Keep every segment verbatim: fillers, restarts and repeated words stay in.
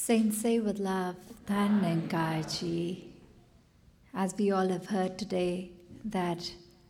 Saints say with love, Than Nenkaji. As we all have heard today, that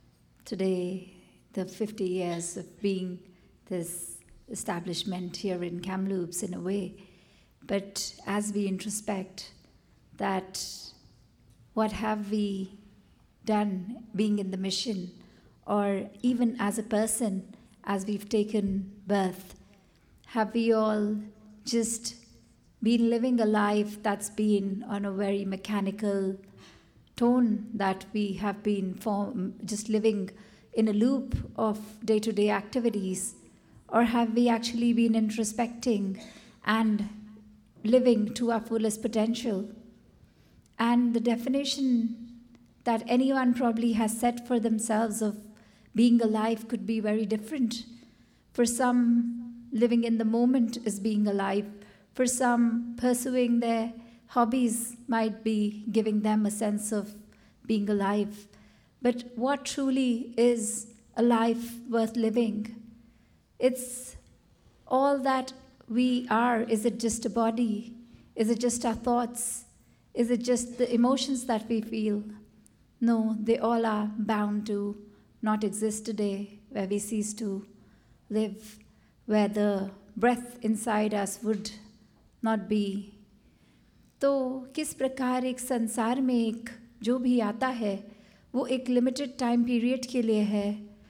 today, the fifty years of being this establishment here in Kamloops in a way, but as we introspect that what have we done being in the mission, or even as a person, as we've taken birth, have we all just been living a life that's been on a very mechanical tone, that we have been form, just living in a loop of day-to-day activities? Or have we actually been introspecting and living to our fullest potential? And the definition that anyone probably has set for themselves of being alive could be very different. For some, living in the moment is being alive. For some, pursuing their hobbies might be giving them a sense of being alive. But what truly is a life worth living? It's all that we are. Is it just a body? Is it just our thoughts? Is it just the emotions that we feel? No, they all are bound to not exist today, where we cease to live, where the breath inside us would not be. तो किस प्रकार एक संसार में एक जो भी आता है वो एक लिमिटेड टाइम पीरियड के लिए है,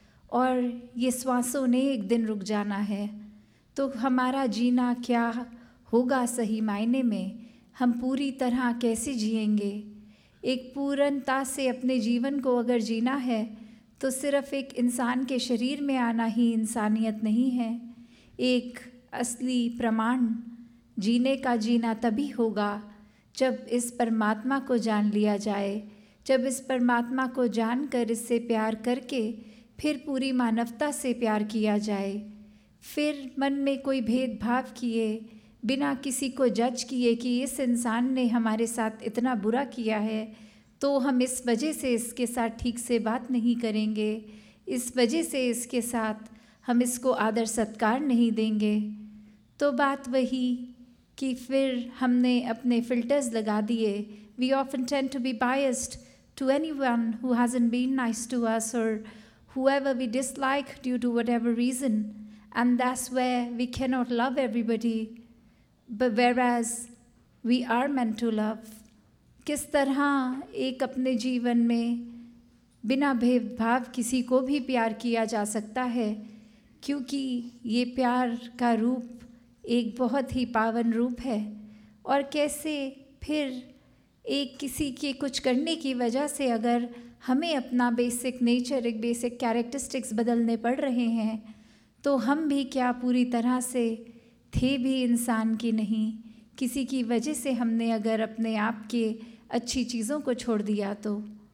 और ये श्वासों ने एक दिन रुक जाना है। तो हमारा जीना क्या होगा सही मायने में? हम पूरी तरह कैसे जिएंगे? एक पूर्णता से अपने जीवन को अगर जीना है तो सिर्फ एक इंसान के शरीर में आना ही इंसानियत नहीं है। एक असली प्रमाण जीने का जीना तभी होगा जब इस परमात्मा को जान लिया जाए, जब इस परमात्मा को जानकर इससे प्यार करके फिर पूरी मानवता से प्यार किया जाए, फिर मन में कोई भेदभाव किए बिना किसी को जज किए कि इस इंसान ने हमारे साथ इतना बुरा किया है तो हम इस वजह से इसके साथ ठीक से बात नहीं करेंगे, इस वजह से इसके साथ हम इसको आदर सत्कार नहीं देंगे। तो बात वही कि फिर हमने अपने फिल्टर्स लगा दिए। We often tend to be biased to anyone who hasn't been nice to us or whoever we dislike due to whatever reason, and that's where we cannot love everybody. But whereas we are meant to love, किस तरह एक अपने जीवन में बिना भेदभाव किसी को भी प्यार किया जा सकता है, क्योंकि ये प्यार का रूप एक बहुत ही पावन रूप है। और कैसे फिर एक किसी के कुछ करने की वजह से अगर हमें अपना बेसिक नेचर, एक बेसिक कैरेक्टरिस्टिक्स बदलने पड़ रहे हैं, तो हम भी क्या पूरी तरह से थे भी इंसान की नहीं? किसी की वजह से हमने अगर अपने आप के अच्छी चीज़ों को छोड़ दिया तो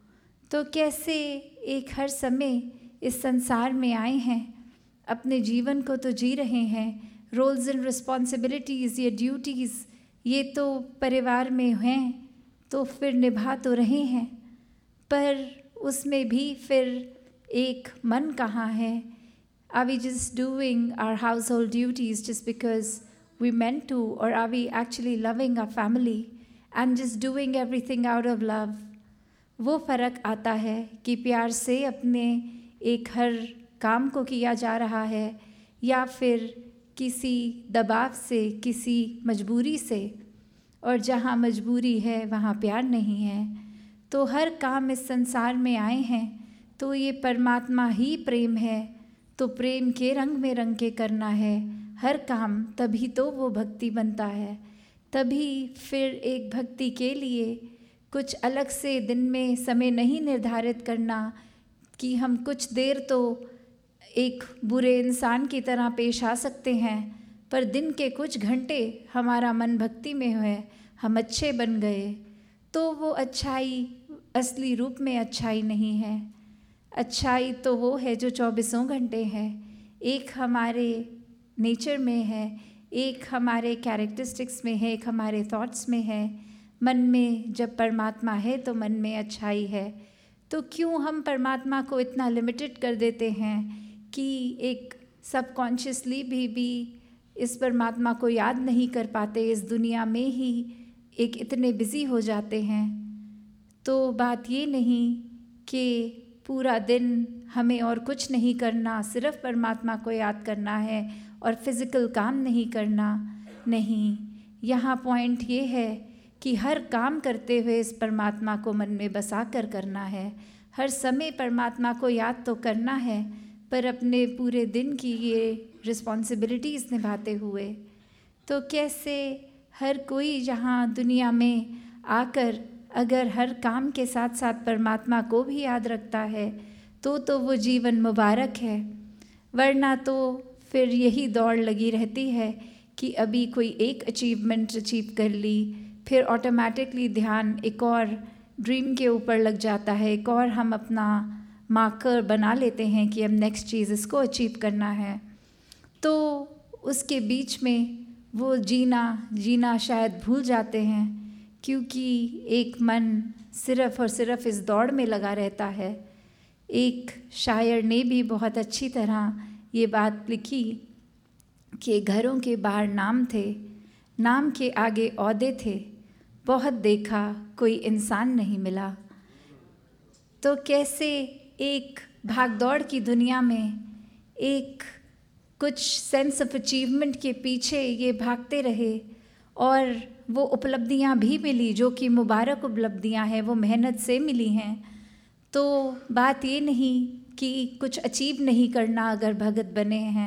तो कैसे एक हर समय इस संसार में आए हैं, अपने जीवन को तो जी रहे हैं, रोल्स एंड रिस्पॉन्सिबिलिटीज़, ये ड्यूटीज़ ये तो परिवार में हैं तो फिर निभा तो रहे हैं, पर उसमें भी फिर एक मन कहाँ है? Are we just doing our household duties just because we meant to, or are we actually loving our family and just doing everything out of love? वो फ़र्क आता है कि प्यार से अपने एक हर काम को किया जा रहा है या फिर किसी दबाव से, किसी मजबूरी से। और जहाँ मजबूरी है वहाँ प्यार नहीं है। तो हर काम इस संसार में आए हैं तो ये परमात्मा ही प्रेम है, तो प्रेम के रंग में रंग के करना है हर काम, तभी तो वो भक्ति बनता है। तभी फिर एक भक्ति के लिए कुछ अलग से दिन में समय नहीं निर्धारित करना कि हम कुछ देर तो एक बुरे इंसान की तरह पेश आ सकते हैं, पर दिन के कुछ घंटे हमारा मन भक्ति में है, हम अच्छे बन गए, तो वो अच्छाई असली रूप में अच्छाई नहीं है। अच्छाई तो वो है जो चौबीसों घंटे है, एक हमारे नेचर में है, एक हमारे कैरेक्टरिस्टिक्स में है, एक हमारे थॉट्स में है। मन में जब परमात्मा है तो मन में अच्छाई है। तो क्यों हम परमात्मा को इतना लिमिटेड कर देते हैं कि एक सबकॉन्शियसली भी भी इस परमात्मा को याद नहीं कर पाते, इस दुनिया में ही एक इतने बिज़ी हो जाते हैं। तो बात ये नहीं कि पूरा दिन हमें और कुछ नहीं करना, सिर्फ परमात्मा को याद करना है और फिज़िकल काम नहीं करना। नहीं, यहाँ पॉइंट ये है कि हर काम करते हुए इस परमात्मा को मन में बसा कर करना है। हर समय परमात्मा को याद तो करना है, पर अपने पूरे दिन की ये रिस्पॉन्सिबिलिटीज़ निभाते हुए। तो कैसे हर कोई यहाँ दुनिया में आकर अगर हर काम के साथ साथ परमात्मा को भी याद रखता है तो तो वो जीवन मुबारक है। वरना तो फिर यही दौड़ लगी रहती है कि अभी कोई एक अचीवमेंट अचीव कर ली, फिर ऑटोमेटिकली ध्यान एक और ड्रीम के ऊपर लग जाता है, एक और हम अपना मार्कर बना लेते हैं कि अब नेक्स्ट चीज़ इसको अचीव करना है। तो उसके बीच में वो जीना जीना शायद भूल जाते हैं, क्योंकि एक मन सिर्फ़ और सिर्फ इस दौड़ में लगा रहता है। एक शायर ने भी बहुत अच्छी तरह ये बात लिखी कि घरों के बाहर नाम थे, नाम के आगे ओहदे थे, बहुत देखा कोई इंसान नहीं मिला। तो कैसे एक भागदौड़ की दुनिया में एक कुछ सेंस ऑफ अचीवमेंट के पीछे ये भागते रहे और वो उपलब्धियां भी मिली जो कि मुबारक उपलब्धियां हैं, वो मेहनत से मिली हैं। तो बात ये नहीं कि कुछ अचीव नहीं करना अगर भगत बने हैं।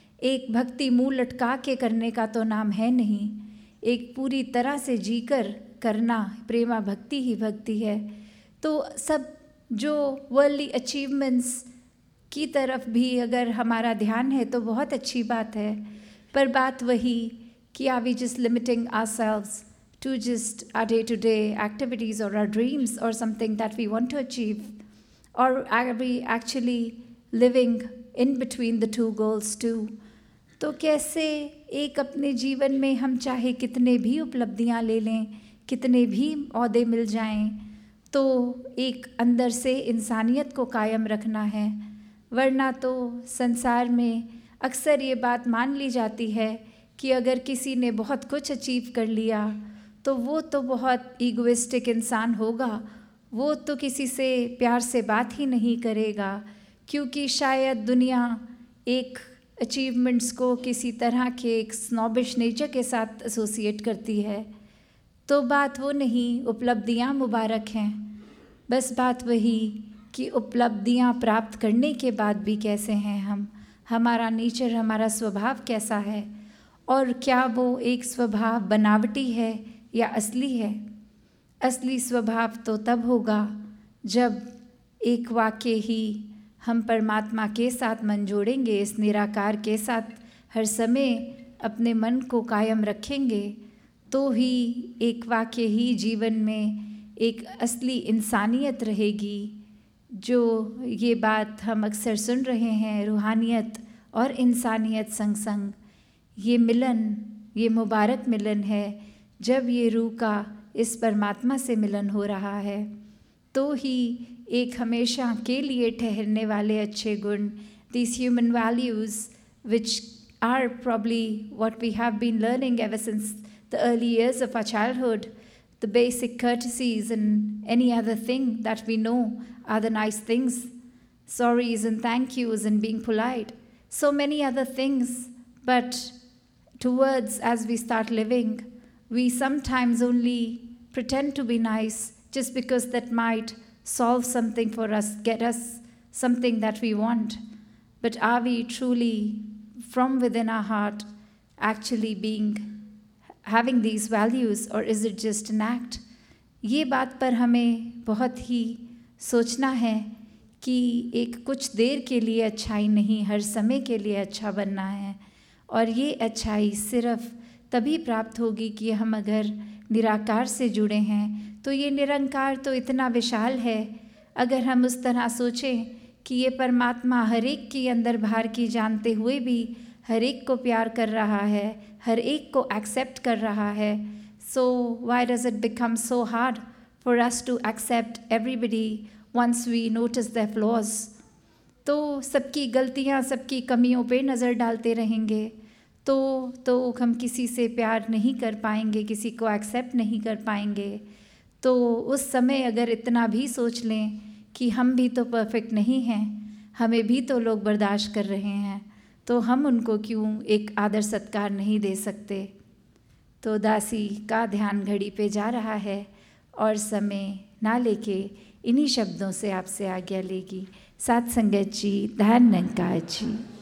एक भक्ति मुँह लटका के करने का तो नाम है नहीं, एक पूरी तरह से जीकर करना प्रेमा भक्ति ही भक्ति है। तो सब जो वर्ल्डली अचीवमेंट्स की तरफ भी अगर हमारा ध्यान है तो बहुत अच्छी बात है, पर बात वही कि are we just limiting ourselves to just our day-to-day activities or our dreams or something that we want to achieve, or are we actually living in between the two goals too? तो कैसे एक अपने जीवन में हम चाहे कितने भी उपलब्धियां ले लें, कितने भी ओहदे मिल जाएं, तो एक अंदर से इंसानियत को कायम रखना है। वरना तो संसार में अक्सर ये बात मान ली जाती है कि अगर किसी ने बहुत कुछ अचीव कर लिया तो वो तो बहुत ईगोइस्टिक इंसान होगा, वो तो किसी से प्यार से बात ही नहीं करेगा, क्योंकि शायद दुनिया एक अचीवमेंट्स को किसी तरह के एक स्नॉबिश नेचर के साथ एसोसिएट करती है। तो बात वो नहीं, उपलब्धियां मुबारक हैं, बस बात वही कि उपलब्धियां प्राप्त करने के बाद भी कैसे हैं हम, हमारा नेचर, हमारा स्वभाव कैसा है, और क्या वो एक स्वभाव बनावटी है या असली है। असली स्वभाव तो तब होगा जब एक वाक्य ही हम परमात्मा के साथ मन जोड़ेंगे, इस निराकार के साथ हर समय अपने मन को कायम रखेंगे, तो ही एक वाक्य ही जीवन में एक असली इंसानियत रहेगी। जो ये बात हम अक्सर सुन रहे हैं, रूहानियत और इंसानियत संग संग, ये मिलन, ये मुबारक मिलन है। जब ये रूह का इस परमात्मा से मिलन हो रहा है तो ही एक हमेशा के लिए ठहरने वाले अच्छे गुण, these human values which are probably what we have been learning ever since the early years of our childhood, the basic courtesies and any other thing that we know are the nice things, sorries and thank yous and being polite, so many other things. But towards as we start living, we sometimes only pretend to be nice just because that might solve something for us, get us something that we want. But are we truly, from within our heart, actually being, having these values, or is it just an act? ये बात पर हमें बहुत ही सोचना है कि एक कुछ देर के लिए अच्छाई नहीं, हर समय के लिए अच्छा बनना है। और ये अच्छाई सिर्फ तभी प्राप्त होगी कि हम अगर निराकार से जुड़े हैं। तो ये निरंकार तो इतना विशाल है, अगर हम उस तरह सोचें कि ये परमात्मा हर एक के अंदर बाहर की जानते हुए भी हर एक को प्यार कर रहा है, हर एक को एक्सेप्ट कर रहा है। So why does it become so hard for us to accept everybody once we notice the flaws? तो सबकी गलतियाँ, सबकी कमियों पे नज़र डालते रहेंगे तो तो हम किसी से प्यार नहीं कर पाएंगे, किसी को एक्सेप्ट नहीं कर पाएंगे। तो उस समय अगर इतना भी सोच लें कि हम भी तो परफेक्ट नहीं हैं, हमें भी तो लोग बर्दाश्त कर रहे हैं, तो हम उनको क्यों एक आदर सत्कार नहीं दे सकते। तो दासी का ध्यान घड़ी पे जा रहा है और समय ना लेके इन्हीं शब्दों से आपसे आज्ञा लेगी। साथ संगत जी, ध्यान निरंकार जी।